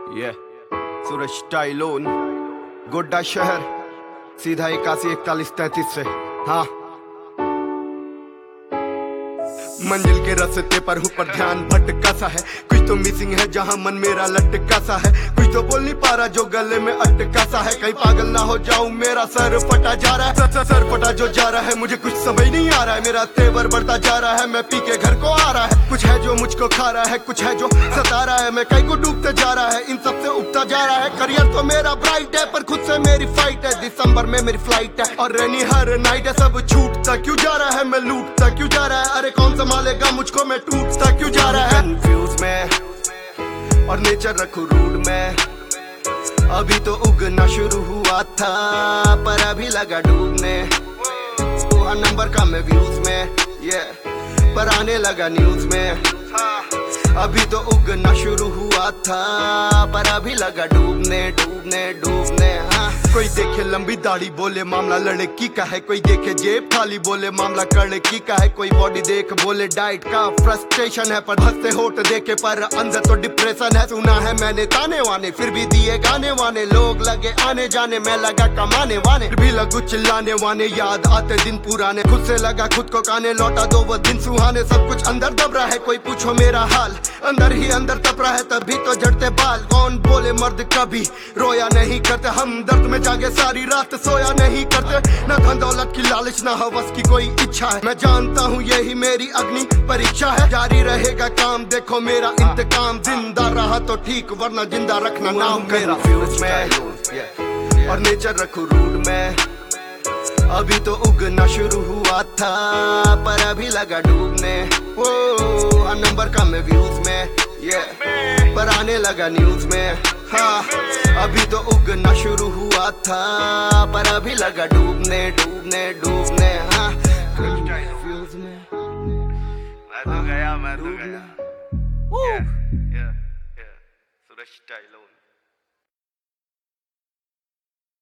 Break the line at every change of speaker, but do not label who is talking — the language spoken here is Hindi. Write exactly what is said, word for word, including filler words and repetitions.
ये सूरज स्टाइलोन गोड्डा शहर सीधा इक्यासी इकतालीस तैतीस से। हाँ, मंजिल के रास्ते पर हूँ पर ध्यान भटका सा है। कुछ तो मिसिंग है जहाँ मन मेरा लटका सा है। कुछ तो बोल नहीं पा रहा जो गले में अटका सा है। कहीं पागल ना हो जाऊं मेरा सर फटा जा रहा है। सर, सर, सर फटा जो जा रहा है मुझे कुछ समझ नहीं आ रहा है। मेरा तेवर बढ़ता जा रहा है, मैं पी के घर को आ रहा है। कुछ है जो मुझको खा रहा है, कुछ है जो सता रहा है। मैं कहीं को डूबते जा रहा है, इन सबसे उगता जा रहा है। करियर तो मेरा ब्राइट है पर खुद से मेरी फाइट है। दिसंबर में मेरी फ्लाइट है और रेनी हर नाइट है। सब छूटता क्यों जा रहा है, मैं लूटता क्यों जा रहा है। अरे कौन संभालेगा मुझको, मैं टूटता क्यों जा रहा है। कंफ्यूज में और नेचर रखूं रूड में। अभी तो उगना शुरू हुआ था पर अभी लगा डूबने। हर नंबर का मैं व्यूज में ये पर आने लगा न्यूज में। अभी तो उगना शुरू हुआ था पर अभी लगा डूबने डूबने डूबने। हाँ, कोई देखे लंबी दाढ़ी बोले मामला लड़की का है। कोई देखे जेब खाली बोले मामला लड़की का है। कोई बॉडी देख बोले डाइट का फ्रस्ट्रेशन है। पर हंसते होठ देखे पर अंदर तो डिप्रेशन है। सुना है मैंने ताने वाने फिर भी दिए गाने वाने। लोग लगे आने जाने मैं लगा कमाने वाने। फिर भी लगू चिल्लाने वाने, याद आते दिन पुराने। खुद से लगा खुद को काने, लौटा दो वो दिन सुहाने। सब कुछ अंदर दब रहा है, कोई पूछो मेरा हाल। अंदर ही अंदर तप रहा है तभी तो झड़ते बाल। कौन बोले मर्द कभी रोया नहीं करते। हम दर्द में जागे सारी रात सोया नहीं करते। न धन दौलत की लालच न हवस की कोई इच्छा है। मैं जानता हूँ यही मेरी अग्नि परीक्षा है। जारी रहेगा काम देखो मेरा इंतकाम। जिंदा रहा तो ठीक वरना जिंदा रखना नाम मेरा। फ्यूज में और नेचर रखूं रूड में। अभी तो उगना शुरू हुआ था पर अभी लगा डूबने। ओ हर नंबर का मैं व्यूज में ये पर आने लगा न्यूज में। हाँ, अभी तो उगना शुरू हुआ था पर अभी लगा डूबने डूबने डूबने। हाँ, फ्यूज में
मैं तो गया मैं तो गया।
डूबने।
Yeah, yeah, yeah. सूरज स्टाइलोन।